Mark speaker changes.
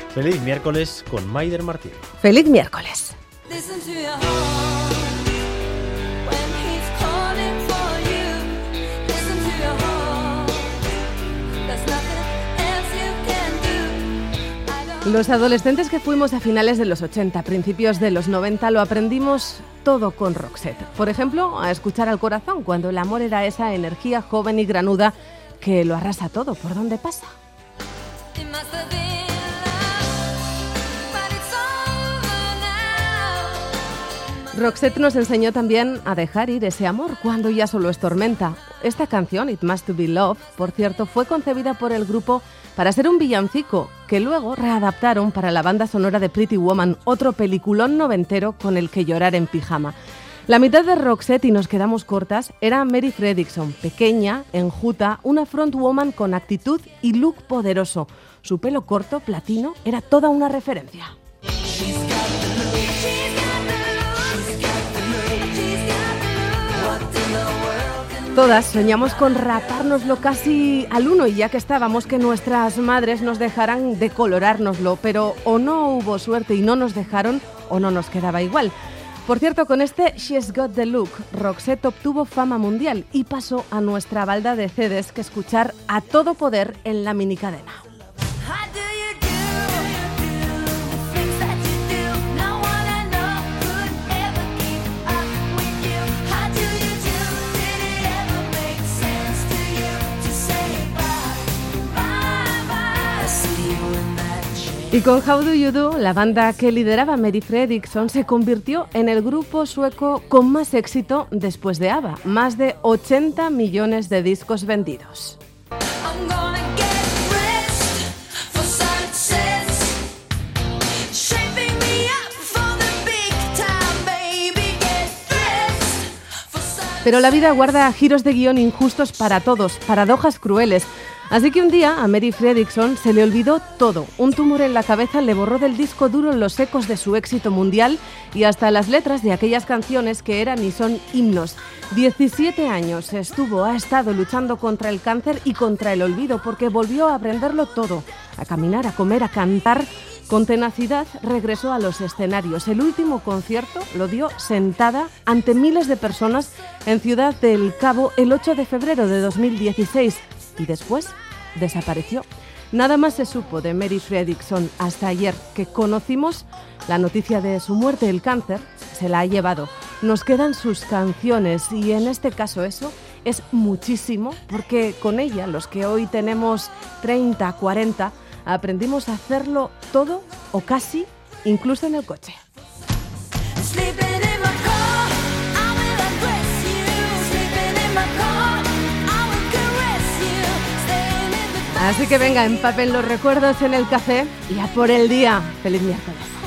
Speaker 1: Feliz miércoles con Maider Martín.
Speaker 2: ¡Feliz miércoles! Los adolescentes que fuimos a finales de los 80, principios de los 90, lo aprendimos todo con Roxette. Por ejemplo, a escuchar al corazón, cuando el amor era esa energía joven y granuda que lo arrasa todo por donde pasa. Roxette nos enseñó también a dejar ir ese amor cuando ya solo es tormenta. Esta canción, It Must Be Love, por cierto, fue concebida por el grupo para ser un villancico que luego readaptaron para la banda sonora de Pretty Woman, otro peliculón noventero con el que llorar en pijama. La mitad de Roxette, y nos quedamos cortas, era Mary Fredriksson, pequeña, enjuta, una frontwoman con actitud y look poderoso. Su pelo corto, platino, era toda una referencia. Todas soñamos con rapárnoslo casi al uno, y ya que estábamos, que nuestras madres nos dejaran decolorárnoslo, pero o no hubo suerte y no nos dejaron, o no nos quedaba igual. Por cierto, con este She's Got the Look, Roxette obtuvo fama mundial y pasó a nuestra balda de CDs que escuchar a todo poder en la minicadena. Y con How Do You Do, la banda que lideraba Mary Fredriksson se convirtió en el grupo sueco con más éxito después de ABBA, más de 80 millones de discos vendidos. Pero la vida guarda giros de guión injustos para todos, paradojas crueles. Así que un día a Mary Fredriksson se le olvidó todo. Un tumor en la cabeza le borró del disco duro los ecos de su éxito mundial y hasta las letras de aquellas canciones que eran y son himnos. 17 años ha estado luchando contra el cáncer y contra el olvido, porque volvió a aprenderlo todo, a caminar, a comer, a cantar. Con tenacidad regresó a los escenarios. El último concierto lo dio sentada ante miles de personas en Ciudad del Cabo el 8 de febrero de 2016 y después desapareció. Nada más se supo de Mary Fredriksson hasta ayer, que conocimos la noticia de su muerte. El cáncer se la ha llevado. Nos quedan sus canciones y en este caso eso es muchísimo, porque con ella, los que hoy tenemos 30, 40, aprendimos a hacerlo todo o casi, incluso en el coche. Así que venga, empapen los recuerdos en el café y a por el día. ¡Feliz miércoles!